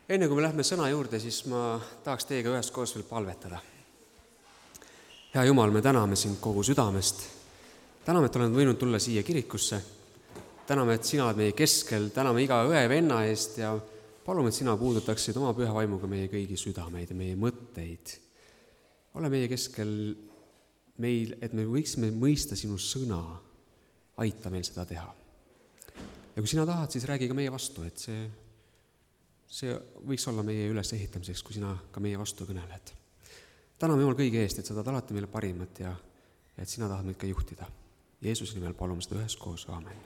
Enne kui me lähme sõna juurde, siis ma tahaks teiega üheskoos veel palvetada. Hea Jumal, me täname sind kogu südamest. Täname, et oled võinud tulla siia kirikusse. Täname, et sina oled meie keskel. Täname iga õe-venna eest ja palume, et sina puudutaksid oma püha vaimuga meie kõigi südameid ja meie mõtteid. Ole meie keskel meil, et me võiksime mõista sinu sõna. Aita meil seda teha. Ja kui sina tahad, siis räägi ka meie vastu, et see võiks olla meie üles ehitamiseks, kui sina ka meie vastu kõneled. Täname Jumal kõige eest, et sa tahad alati meile parimat ja et sina tahad meid ka juhtida. Jeesuse nimel palume seda üheskoos. Aamen.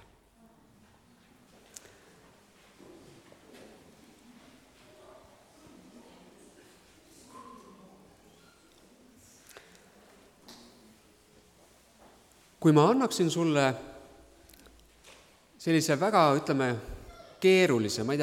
Kui ma annaksin sulle sellise väga, keerulise, ma ei tea,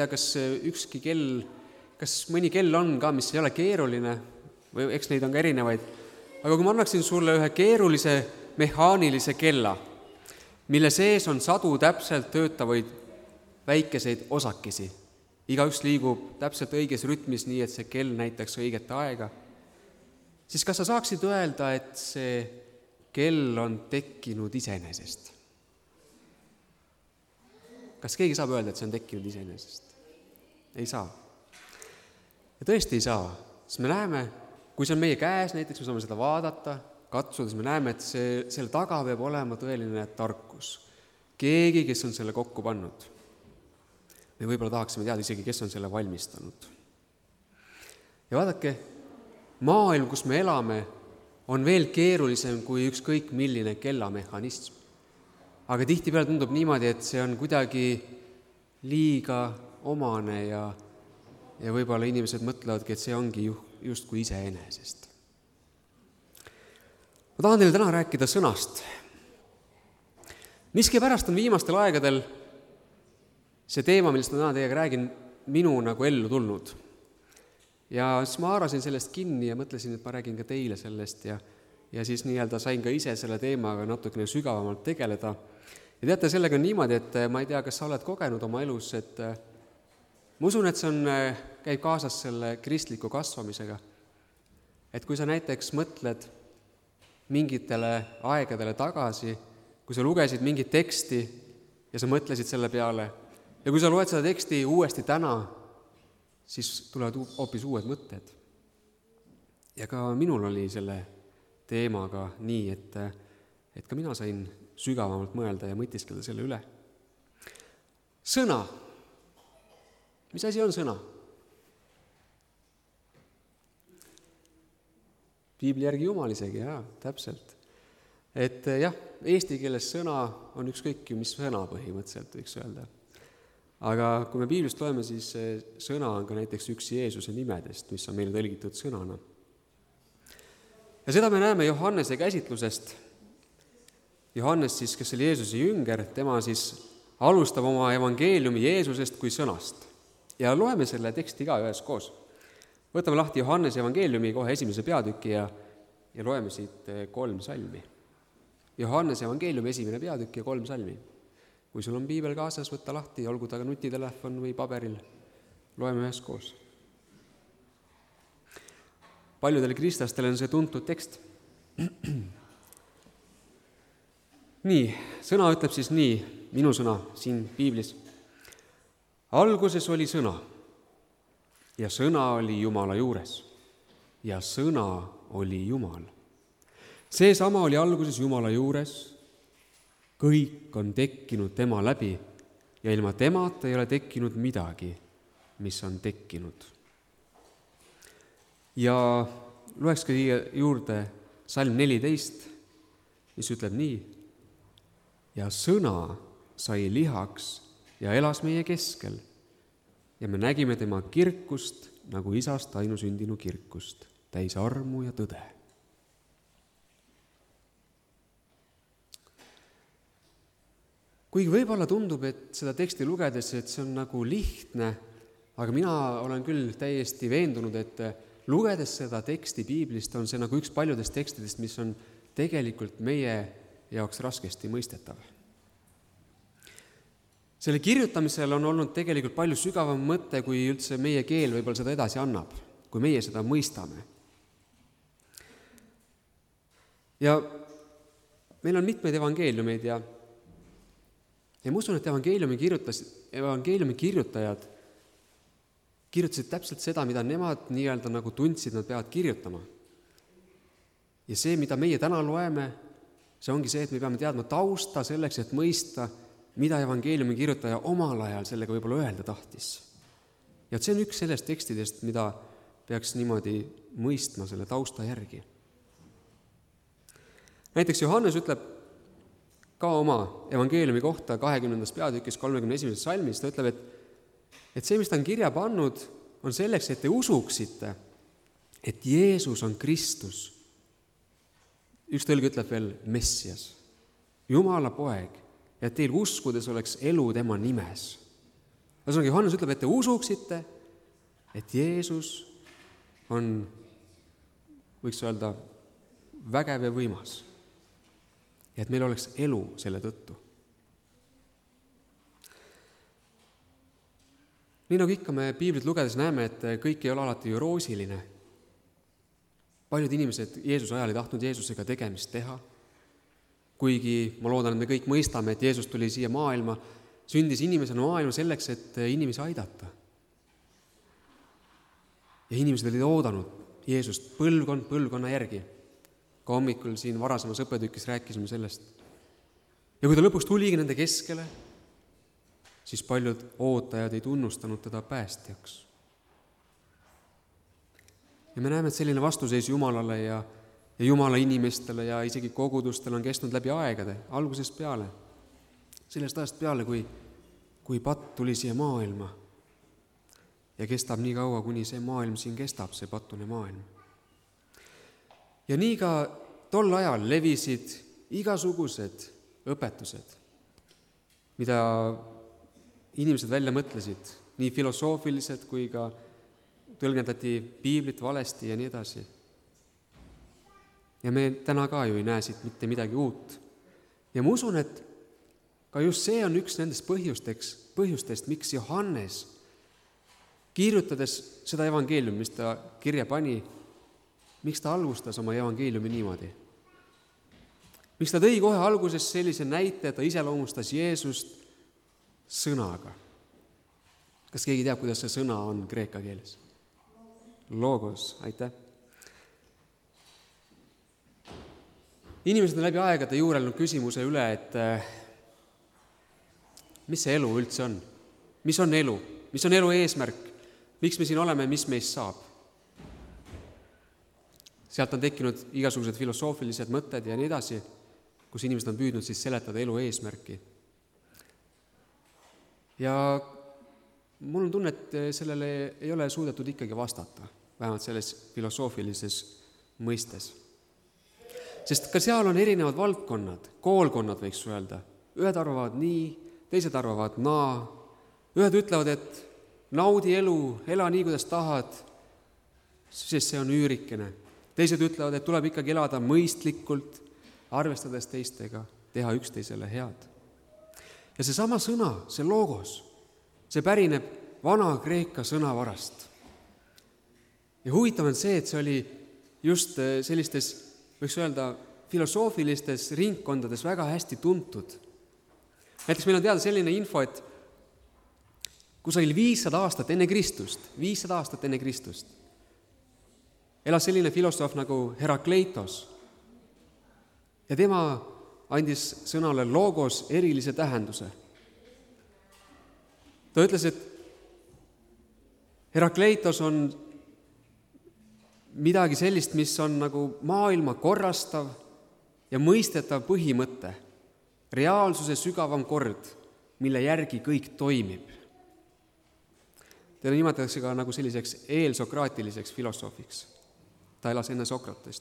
kas mõni kell on ka, mis ei ole keeruline, või eks neid on ka erinevaid, aga kui ma annaksin sulle ühe keerulise mehaanilise kella, mille sees on sadu täpselt töötavaid väikeseid osakesi, igaüks liigub täpselt õiges rütmis, nii et see kell näitaks õiget aega, siis kas sa saaksid öelda, et see kell on tekkinud iseenesest? Kas keegi saab öelda, et see on tekkinud iseenesest? Ei saa. Ja tõesti ei saa, sest me näeme, kui see on meie käes, näiteks me saame seda vaadata, katsuda, siis me näeme, et selle taga peab olema tõeline tarkus. Keegi, kes on selle kokku pannud. Me võib-olla tahaksime teada isegi, kes on selle valmistanud. Ja vaadake, maailm, kus me elame, on veel keerulisem kui ükskõik milline kellamehhanism. Aga tihtipeale tundub niimoodi, et see on kuidagi liiga omane ja võib-olla inimesed mõtlevadki, et see ongi justkui iseenesest. Ma tahan teile täna rääkida sõnast. Miskipärast on viimastel aegadel see teema, millest ma täna teiega räägin, minu nagu ellu tulnud. Ja siis ma haarasin sellest kinni ja mõtlesin, et ma räägin ka teile sellest ja siis sain ka ise selle teemaga natukene sügavamalt tegeleda. Ja teate, sellega on niimoodi, et ma ei tea, kas sa oled kogenud oma elus, et ma usun, et see käib kaasas selle kristliku kasvamisega. Et kui sa näiteks mõtled mingitele aegadele tagasi, kui sa lugesid mingit teksti ja sa mõtlesid selle peale ja kui sa loed seda teksti uuesti täna, siis tulevad hoopis uued mõtted. Ja ka minul oli selle teemaga nii, et ka mina sain sügavamalt mõelda ja mõtiskelda selle üle. Sõna. Mis asi on sõna? Piibli järgi Jumal isegi, täpselt. Et eesti keeles sõna on ükskõik mis sõna põhimõtteliselt, võiks öelda. Aga kui me Piiblist loeme, siis sõna on ka näiteks üks Jeesuse nimedest, mis on meile tõlgitud sõnana. Ja seda me näeme Johannese käsitlusest. Johannes siis, kes oli Jeesuse jünger, tema siis alustab oma evangeeliumi Jeesusest kui sõnast. Ja loeme selle teksti ka üheskoos. Võtame lahti Johannese evangeeliumi kohe 1. peatüki ja loeme siit 3 salmi. Johannese evangeeliumi 1. peatükk ja 3 salmi. Kui sul on piibel kaasas, võtta lahti, olgu ta ka nutitelefon või paberil. Loeme üheskoos. Paljudele kristlastele on see tuntud tekst. Nii, sõna ütleb siis nii, minu sõna siin piiblis. Alguses oli sõna ja sõna oli Jumala juures ja sõna oli Jumal. Seesama oli alguses Jumala juures, kõik on tekkinud tema läbi ja ilma temata ei ole tekkinud midagi, mis on tekkinud. Ja loeks ka juurde salm 14, mis ütleb nii. Ja sõna sai lihaks ja elas meie keskel ja me nägime tema kirkust nagu isast ainusündinu kirkust, täis armu ja tõde. Kuigi võib-olla tundub, et seda teksti lugedes, et see on nagu lihtne, aga mina olen küll täiesti veendunud, et lugedes seda teksti Piiblist on see nagu üks paljudest tekstidest, mis on tegelikult meie jaoks raskesti mõistetav. Selle kirjutamisel on olnud tegelikult palju sügavam mõte, kui üldse meie keel võib-olla seda edasi annab, kui meie seda mõistame. Ja meil on mitmeid evangeeliumeid ja ma usun, et evangeeliumi kirjutajad kirjutasid täpselt seda, mida nemad nii-öelda nagu tundsid, nad peavad kirjutama. Ja see, mida meie täna loeme, see ongi see, et me peame teadma tausta selleks, et mõista, mida evangeeliumi kirjutaja omal ajal sellega võib-olla öelda tahtis. Ja see on üks sellest tekstidest, mida peaks niimoodi mõistma selle tausta järgi. Näiteks Johannes ütleb ka oma evangeeliumi kohta 20. peatükis 31. salmis, ta ütleb, et see, mis ta on kirja pannud, on selleks, et te usuksite, et Jeesus on Kristus. Üks tõlge ütleb veel Messias, Jumala poeg, ja teil uskudes oleks elu tema nimes. Ühesõnaga, Johannes ütleb, et te usuksite, et Jeesus on, võiks öelda, vägev ja võimas. Ja et meil oleks elu selle tõttu. Nii nagu ikka me piiblit lugedes näeme, et kõik ei ole alati ju roosiline. Paljud inimesed Jeesuse ajal ei tahtnud Jeesusega tegemist teha, kuigi ma loodan, et me kõik mõistame, et Jeesus tuli siia maailma, sündis inimesena maailma selleks, et inimesi aidata. Ja inimesed olid oodanud Jeesust põlvkonna järgi. Ka hommikul siin varasemas õppetükis rääkisime sellest. Ja kui ta lõpuks tuligi nende keskele, siis paljud ootajad ei tunnustanud teda päästjaks. Ja me näeme, et selline vastuseis Jumalale ja Jumala inimestele ja isegi kogudustele on kestnud läbi aegade, algusest peale. Sellest ajast peale, kui patt tuli siia maailma ja kestab nii kaua, kuni see maailm siin kestab, see patune maailm. Ja nii ka tol ajal levisid igasugused õpetused, mida inimesed välja mõtlesid, nii filosoofilised kui ka tõlgendati piiblit valesti ja nii edasi. Ja me täna ka ju ei näe siit mitte midagi uut. Ja ma usun, et ka just see on üks nendest põhjustest, miks Johannes, kirjutades seda evangeeliumi, mis ta kirja pani, miks ta alustas oma evangeeliumi niimoodi. Miks ta tõi kohe alguses sellise näite, et ta iseloomustas Jeesust sõnaga. Kas keegi teab, kuidas see sõna on kreeka keeles? Logos, aitäh. Inimesed on läbi aegade juurelnud küsimuse üle, et mis see elu üldse on? Mis on elu? Mis on elu eesmärk? Miks me siin oleme, mis meist saab? Sealt on tekkinud igasugused filosoofilised mõtted ja nii edasi, kus inimesed on püüdnud siis seletada elu eesmärki. Ja mul on tunne, et sellele ei ole suudetud ikkagi vastata, vähemalt selles filosoofilises mõistes. Sest ka seal on erinevad valdkonnad, koolkonnad võiks öelda. Ühed arvavad nii, teised arvavad naa. Ühed ütlevad, et naudi elu, ela nii, kuidas tahad, sest see on üürikene. Teised ütlevad, et tuleb ikkagi elada mõistlikult, arvestades teistega, teha üksteisele head. Ja seesama sõna, see logos, see pärineb vana Kreeka sõnavarast. Ja huvitav on see, et see oli just sellistes, võiks öelda, filosoofilistes ringkondades väga hästi tuntud. Näiteks meil on teada selline info, et kusagil 500 aastat enne Kristust, elas selline filosoof nagu Herakleitos. Ja tema andis sõnale logos erilise tähenduse. Ta ütles, et Herakleitos on midagi sellist, mis on nagu maailma korrastav ja mõistetav põhimõte, reaalsuse sügavam kord, mille järgi kõik toimib. Teda nimetatakse ka nagu selliseks eelsokraatiliseks filosoofiks. Ta elas enne Sokratest.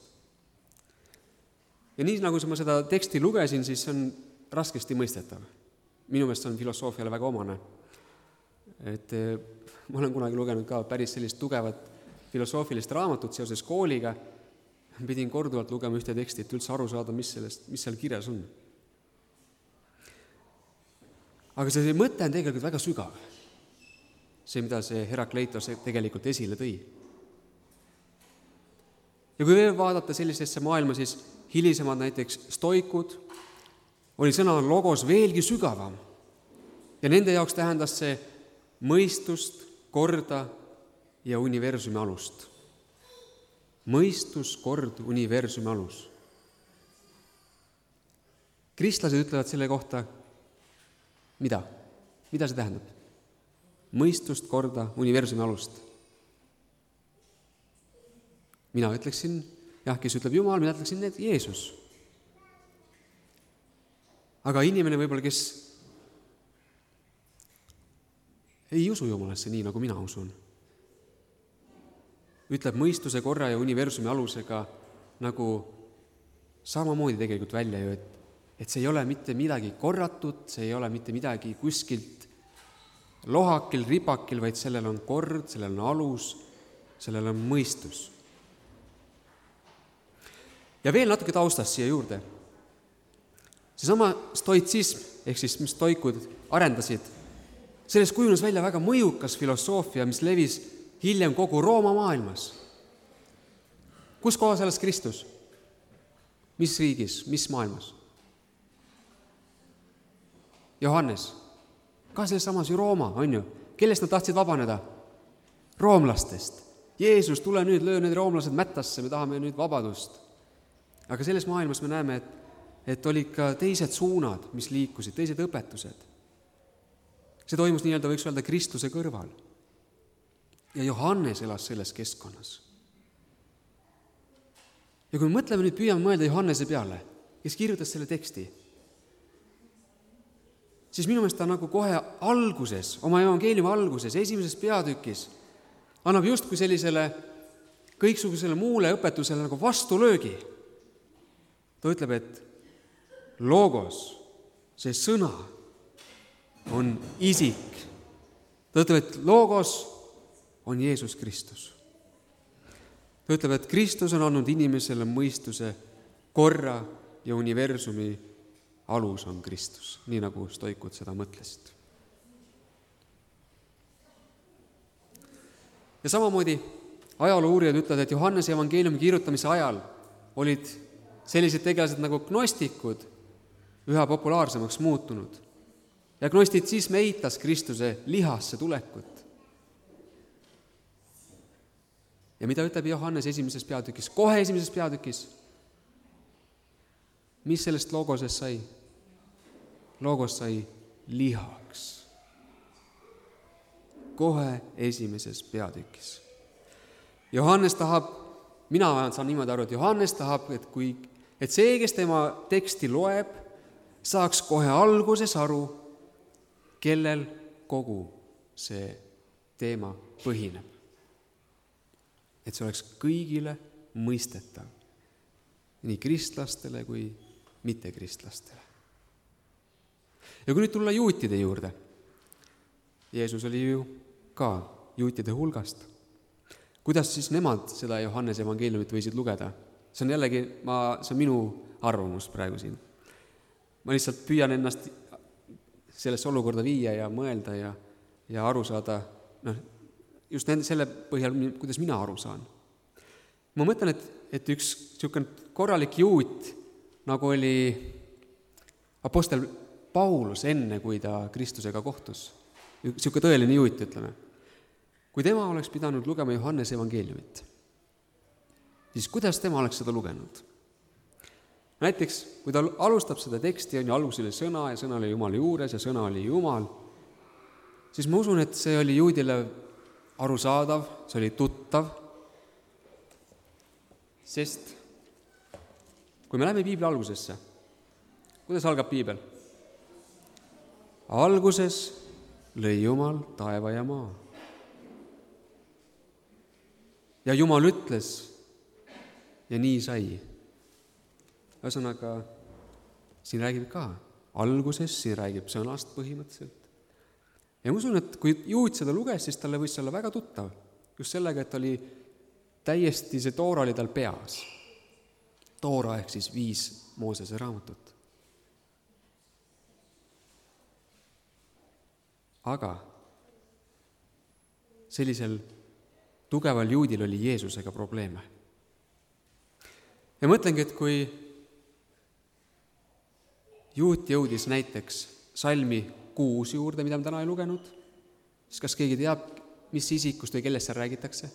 Ja nii nagu ma seda teksti lugesin, siis see on raskesti mõistetav. Minu meelest on filosoofiale väga omane. Et ma olen kunagi lugenud ka päris sellist tugevat filosoofilist raamatut seoses kooliga. Pidin korduvalt lugema ühte teksti, et üldse aru saada, mis seal kirjas on. Aga see mõte on tegelikult väga sügav. See, mida see Herakleitos tegelikult esile tõi. Ja kui veel vaadata sellisesse maailma, siis hilisemad näiteks stoikud, oli sõna logos veelgi sügavam. Ja nende jaoks tähendas see mõistust, korda ja universumi alust. Mõistus, kord, universumi alus. Kristlased ütlevad selle kohta, mida? Mida see tähendab? Mõistust, korda, universumi alust. Mina ütleksin, kes ütleb Jumal, mina ütleksin, et Jeesus. Aga inimene võib-olla, kes ei usu Jumalasse nii, nagu mina usun, ütleb mõistuse, korra ja universumi alusega nagu samamoodi tegelikult välja ju, et see ei ole mitte midagi korratud, see ei ole mitte midagi kuskilt lohakil, ripakil, vaid sellel on kord, sellel on alus, sellel on mõistus. Ja veel natuke taustast siia juurde. Seesama stoitsism, ehk siis mis stoikud arendasid, sellest kujunes välja väga mõjukas filosoofia, mis levis hiljem kogu Rooma maailmas. Kus kohas elas Kristus? Mis riigis, mis maailmas? Johannes. Ka selles samas ju Rooma, on ju? Kellest nad tahtsid vabaneda? Roomlastest. Jeesus, tule nüüd, löö need roomlased mättasse, me tahame nüüd vabadust. Aga selles maailmas me näeme, et olid ka teised suunad, mis liikusid, teised õpetused. See toimus nii-öelda, võiks öelda, Kristuse kõrval. Ja Johannes elas selles keskkonnas. Ja kui me mõtleme nüüd, püüame mõelda Johannese peale, kes kirjutas selle teksti, siis minu meelest ta nagu kohe alguses, oma evangeeliumi alguses, esimeses peatükis, annab justkui sellisele kõiksugusele muule õpetusele nagu vastulöögi. Ta ütleb, et logos, see sõna, on isik. Ta ütleb, et logos on Jeesus Kristus. Ta ütleb, et Kristus on andnud inimesele mõistuse, korra ja universumi alus on Kristus, nii nagu stoikud seda mõtlesid. Ja samamoodi ajaloo uurijad ütlevad, et Johannese evangeeliumi kirjutamise ajal olid sellised tegelased nagu gnostikud üha populaarsemaks muutunud. Ja gnostitsism eitas Kristuse lihasse tulekut. Ja mida ütleb Johannes esimeses peatükis? Kohe esimeses peatükis. Mis sellest logosest sai? Logos sai lihaks. Kohe esimeses peatükis. Johannes tahab, mina saan niimoodi aru, et Johannes tahab, et see, kes tema teksti loeb, saaks kohe alguses aru, kellel kogu see teema põhineb. Et see oleks kõigile mõistetav, nii kristlastele kui mittekristlastele. Ja kui nüüd tulla juutide juurde, Jeesus oli ju ka juutide hulgast. Kuidas siis nemad seda Johannese evangeeliumit võisid lugeda? See on jällegi, see on minu arvamus praegu siin. Ma lihtsalt püüan ennast sellesse olukorda viia ja mõelda ja aru saada, just selle põhjal, kuidas mina aru saan. Ma mõtlen, et üks niisugune korralik juut, nagu oli apostel Paulus enne, kui ta Kristusega kohtus, niisugune tõeline juut, ütleme. Kui tema oleks pidanud lugema Johannese evangeeliumit, siis kuidas tema oleks seda lugenud? Näiteks, kui ta alustab seda teksti, on ju algus oli sõna ja sõna oli Jumala juures ja sõna oli Jumal, siis ma usun, et see oli juudile arusaadav, see oli tuttav, sest kui me läheme piibli algusesse, kuidas algab piibel? Alguses lõi Jumal taeva ja maa. Ja Jumal ütles ja nii sai. Ühesõnaga, siin räägib ka alguses, siin räägib sõnast põhimõtteliselt. Ja ma usun, et kui juut seda luges, siis talle võis olla väga tuttav. Just sellega, et oli täiesti see Toora oli tal peas. Toora ehk siis 5 Moosese raamatut. aga sellisel tugeval juudil oli Jeesusega probleeme. Ja mõtlengi, et kui juut jõudis näiteks salmi 6 juurde, mida me täna ei lugenud, siis kas keegi teab, mis isikust või kellest seal räägitakse?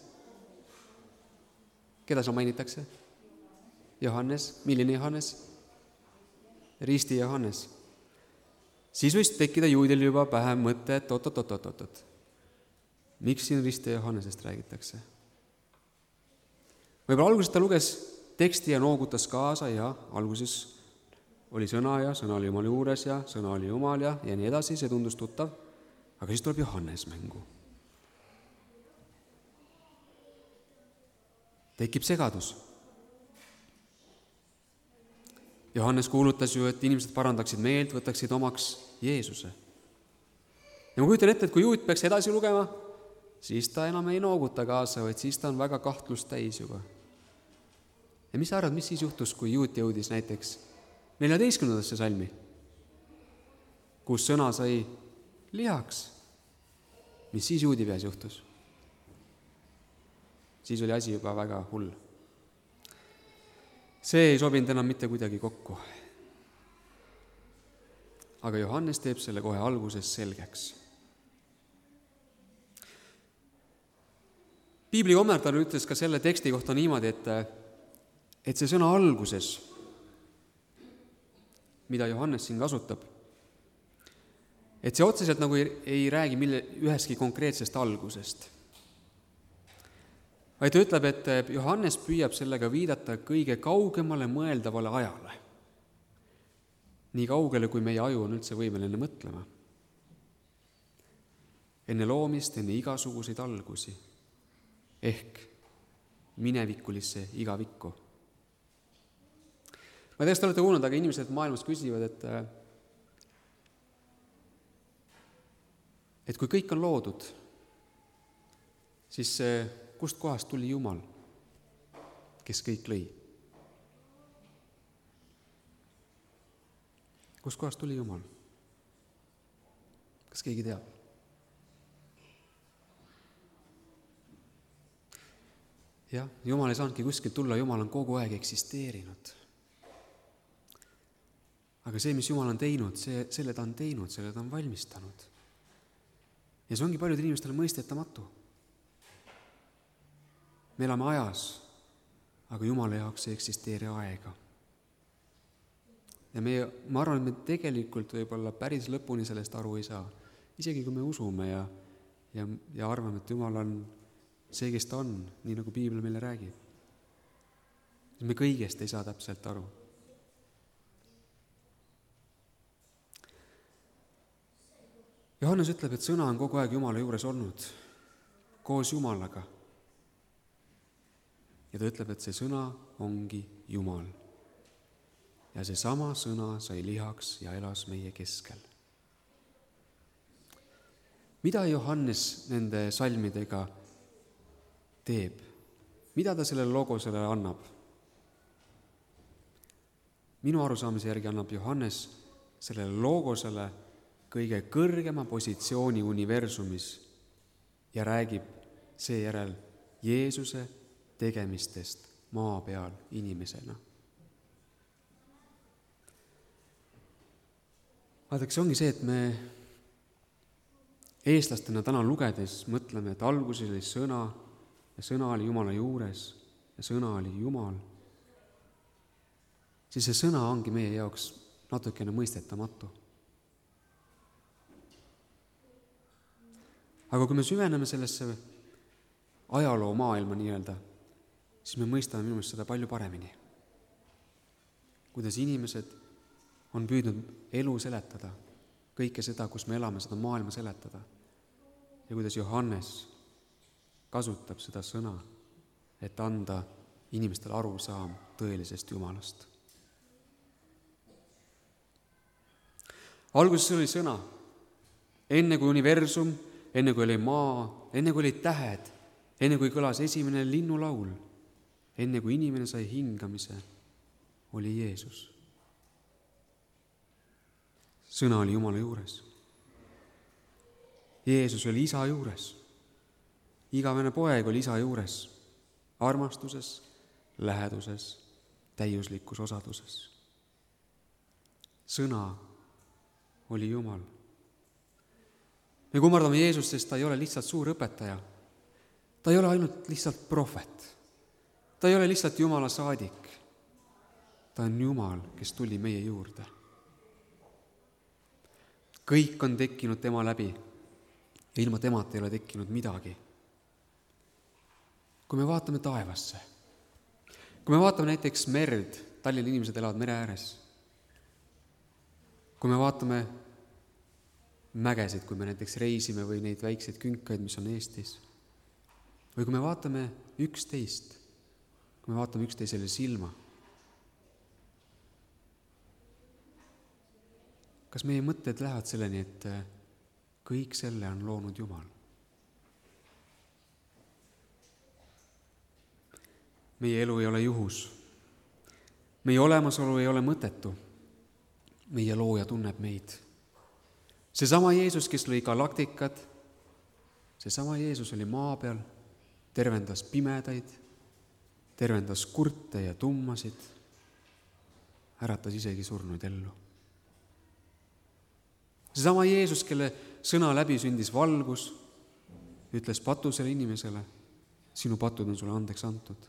Keda seal mainitakse? Johannes. Milline Johannes? Risti Johannes. Siis võis tekkida juudil juba pähe mõte, et oot. Miks siin Risti Johannesest räägitakse? Võib-olla alguses ta luges teksti ja noogutas kaasa ja alguses oli sõna ja sõna oli Jumala juures ja sõna oli Jumal ja nii edasi, see tundus tuttav, aga siis tuleb Johannes mängu. Tekib segadus. Johannes kuulutas ju, et inimesed parandaksid meelt, võtaksid omaks Jeesuse. Ja ma kujutan ette, et kui juut peaks edasi lugema, siis ta enam ei nooguta kaasa, vaid siis ta on väga kahtlust täis juba. Ja mis sa arvad, mis siis juhtus, kui juut jõudis näiteks 14. salmi, kus sõna sai lihaks? Mis siis juudi peas juhtus? Siis oli asi juba väga hull. See ei sobinud enam mitte kuidagi kokku. Aga Johannes teeb selle kohe alguses selgeks. Piibli kommentaar ütles ka selle teksti kohta niimoodi, et see sõna alguses, mida Johannes siin kasutab, et see otseselt nagu ei räägi ühestki konkreetsest algusest. Vaid ta ütleb, et Johannes püüab sellega viidata kõige kaugemale mõeldavale ajale. Nii kaugele, kui meie aju on üldse võimeline mõtlema. Enne loomist, enne igasuguseid algusi. Ehk minevikulisse igavikku. Ma teast olete kuulnud, aga inimesed maailmas küsivad, et kui kõik on loodud, siis kust kohast tuli Jumal, kes kõik lõi? Kust kohast tuli Jumal? Kas keegi teab? Jah, Jumal ei saanudki kuskilt tulla, Jumal on kogu aeg eksisteerinud. Aga see, mis Jumal on teinud, selle ta on teinud, selle ta on valmistanud. Ja see ongi paljud inimestele mõistetamatu. Me elame ajas, aga Jumala jaoks ei eksisteeri aega. Ja ma arvan, et me tegelikult võib-olla päris lõpuni sellest aru ei saa. Isegi kui me usume ja arvame, et Jumal on see, kes ta on, nii nagu Piibel meile räägib. Me kõigest ei saa täpselt aru. Johannes ütleb, et sõna on kogu aeg Jumala juures olnud, koos Jumalaga. Ja ta ütleb, et see sõna ongi Jumal. Ja see sama sõna sai lihaks ja elas meie keskel. Mida Johannes nende salmidega teeb? Mida ta sellele logosele annab? Minu arusaamise järgi annab Johannes sellele logosele kõige kõrgema positsiooni universumis ja räägib seejärel Jeesuse tegemistest maa peal inimesena. Vaadake, see ongi see, et me eestlastena täna lugedes mõtleme, et alguses oli sõna ja sõna oli Jumala juures ja sõna oli Jumal. Siis see sõna ongi meie jaoks natukene mõistetamatu. Aga kui me süveneme sellesse ajaloo maailma nii-öelda, siis me mõistame minu meelest seda palju paremini. Kuidas inimesed on püüdnud elu seletada, kõike seda, kus me elame, seda maailma seletada. Ja kuidas Johannes kasutab seda sõna, et anda inimestele arusaam tõelisest Jumalast. Alguses oli sõna, enne kui universum, enne kui oli maa, enne kui olid tähed, enne kui kõlas esimene linnulaul, enne kui inimene sai hingamise, oli Jeesus. Sõna oli Jumala juures. Jeesus oli isa juures. Igavene poeg oli isa juures, armastuses, läheduses, täiuslikus osaduses. Sõna oli Jumal. Me kummardame Jeesust, sest ta ei ole lihtsalt suur õpetaja. Ta ei ole ainult lihtsalt prohvet. Ta ei ole lihtsalt Jumala saadik. Ta on Jumal, kes tuli meie juurde. Kõik on tekkinud tema läbi ja ilma temata ei ole tekkinud midagi. Kui me vaatame taevasse, kui me vaatame näiteks merd, Tallinna inimesed elavad mere ääres, kui me vaatame mägesid, kui me näiteks reisime või neid väikseid künkaid, mis on Eestis, või kui me vaatame üksteist, kui me vaatame üksteisele silma, kas meie mõtted lähevad selleni, et kõik selle on loonud Jumal? Meie elu ei ole juhus. Meie olemasolu ei ole mõttetu. Meie looja tunneb meid. Seesama Jeesus, kes lõi galaktikad, seesama Jeesus oli maa peal, tervendas pimedaid, tervendas kurte ja tummasid, äratas isegi surnuid ellu. Seesama Jeesus, kelle sõna läbi sündis valgus, ütles patusele inimesele, sinu patud on sulle andeks antud.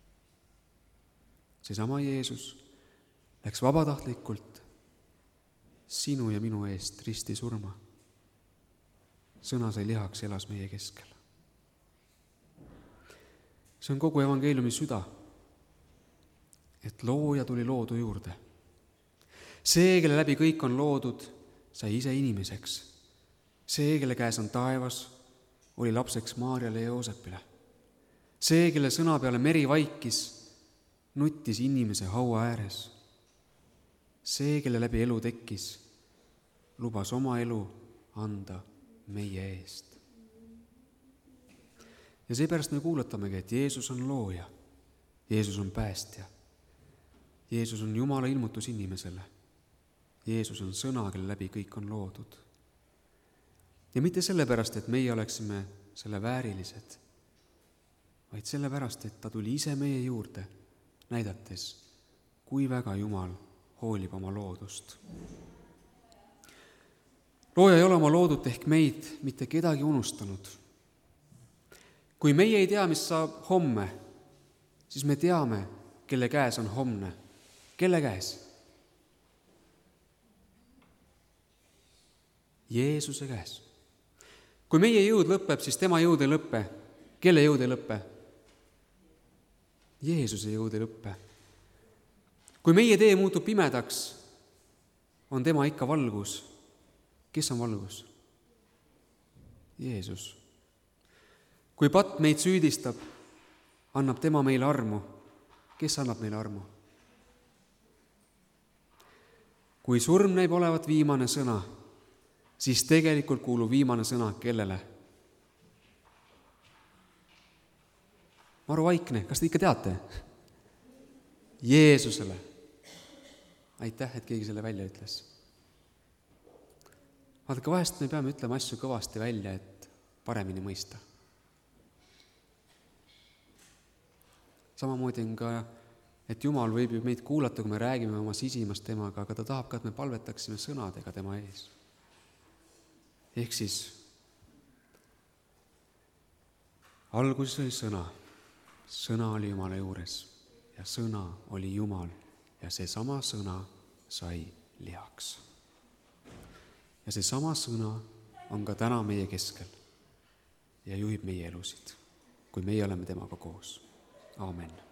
Seesama Jeesus läks vabatahtlikult sinu ja minu eest risti surma. Sõna sai lihaks, elas meie keskel. See on kogu evangeeliumi süda, et looja tuli loodu juurde. See, kelle läbi kõik on loodud, sai ise inimeseks. See, kelle käes on taevas, oli lapseks Maarjale ja Joosepile. See, kelle sõna peale meri vaikis, nuttis inimese haua ääres. See, kelle läbi elu tekkis, lubas oma elu anda meie eest. Ja seepärast me kuulatamegi, et Jeesus on looja, Jeesus on päästja, Jeesus on Jumala ilmutus inimesele, Jeesus on sõna, kelle läbi kõik on loodud. Ja mitte sellepärast, et meie oleksime selle väärilised, vaid sellepärast, et ta tuli ise meie juurde, näidates, kui väga Jumal hoolib oma loodust. Looja ei ole oma loodut ehk meid mitte kedagi unustanud. Kui meie ei tea, mis saab homme, siis me teame, kelle käes on homne. Kelle käes? Jeesuse käes. Kui meie jõud lõpeb, siis tema jõud ei lõppe. Kelle jõud ei lõppe? Jeesuse jõud ei lõppe. Kui meie tee muutub pimedaks, on tema ikka valgus. Kes on valgus? Jeesus. Kui patt meid süüdistab, annab tema meile armu. Kes annab meile armu? Kui surm näib olevat viimane sõna, siis tegelikult kuulub viimane sõna kellele? Maru Vaikne, kas te ikka teate? Jeesusele. Aitäh, et keegi selle välja ütles. Vaadake, vahest me peame ütlema asju kõvasti välja, et paremini mõista. Samamoodi on ka, et Jumal võib ju meid kuulata, kui me räägime oma sisimast temaga, aga ta tahab ka, et me palvetaksime sõnadega tema ees. Ehk siis, alguses oli sõna, sõna oli Jumala juures ja sõna oli Jumal ja seesama sõna sai lihaks. Ja seesama sõna on ka täna meie keskel ja juhib meie elusid, kui meie oleme temaga koos. Aamen.